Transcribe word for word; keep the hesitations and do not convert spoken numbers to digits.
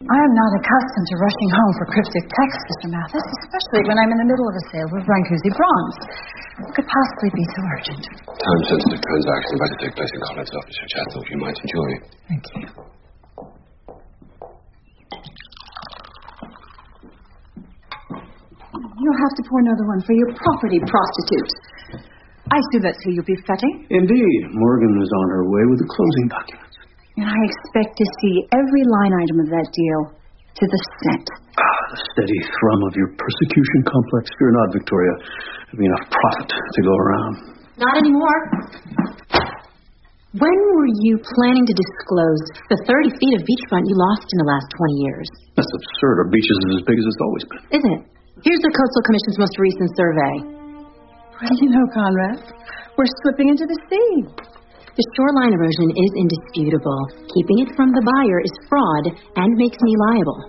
I am not accustomed to rushing home for cryptic texts, Mister Mathis, especially when I'm in the middle of a sale of Brancusi bronze. What could possibly be so urgent? Time-sensitive transaction about to take place in Colin's office, which I thought you might enjoy. Thank you. You'll have to pour another one for your property prostitute. I see that's who you'll be fetting. Indeed. Morgan is on her way with the closing documents. And I expect to see every line item of that deal to the cent. Ah, the steady thrum of your persecution complex. Fear not, Victoria. There'll be enough profit to go around. Not anymore. When were you planning to disclose the thirty feet of beachfront you lost in the last twenty years? That's absurd. Our beach is as big as it's always been. Is it? Here's the Coastal Commission's most recent survey. What do you know, Conrad? We're slipping into the sea. The shoreline erosion is indisputable. Keeping it from the buyer is fraud and makes me liable.